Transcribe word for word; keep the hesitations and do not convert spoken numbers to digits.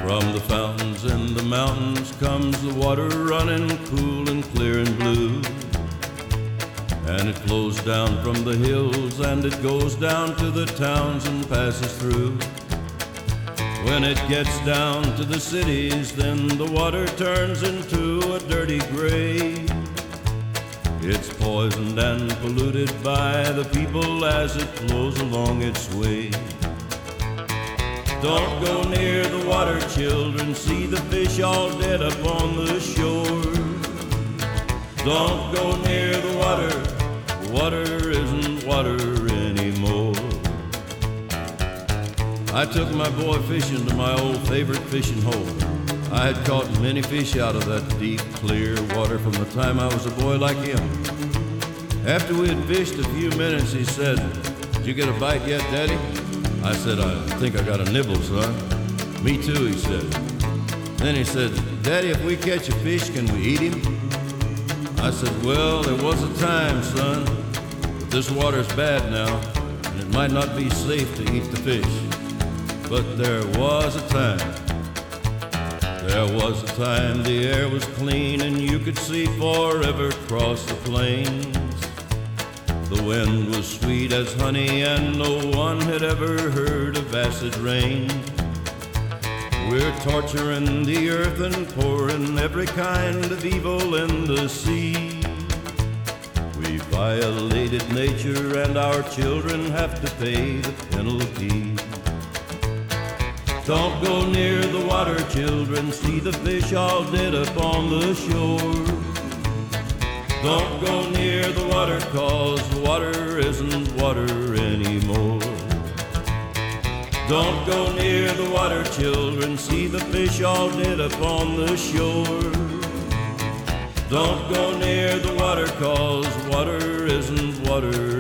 From the fountains in the mountains comes the water running cool and clear and blue. And it flows down from the hills and it goes down to the towns and passes through. When it gets down to the cities, then the water turns into a dirty gray. It's poisoned and polluted by the people as it flows along its way. Don't go near the water, children, see the fish all dead up on the shore. Don't go near the water, water isn't water anymore. I took my boy fishing to my old favorite fishing hole. I had caught many fish out of that deep, clear water from the time I was a boy like him. After we had fished a few minutes, he said, "Did you get a bite yet, Daddy?" I said, "I think I got a nibble, son." "Me too," he said. Then he said, "Daddy, if we catch a fish, can we eat him?" I said, "Well, there was a time, son, but this water's bad now, and it might not be safe to eat the fish. But there was a time. There was a time the air was clean and you could see forever across the plains. The wind was sweet as honey and no one had ever heard of acid rain. We're torturing the earth and pouring every kind of evil in the sea. We violated nature and our children have to pay the penalty. Don't go near the water, children, see the fish all dead up on the shore. Don't go near the water, 'cause water isn't water anymore. Don't go near the water, children, see the fish all dead up on the shore. Don't go near the water, 'cause water isn't water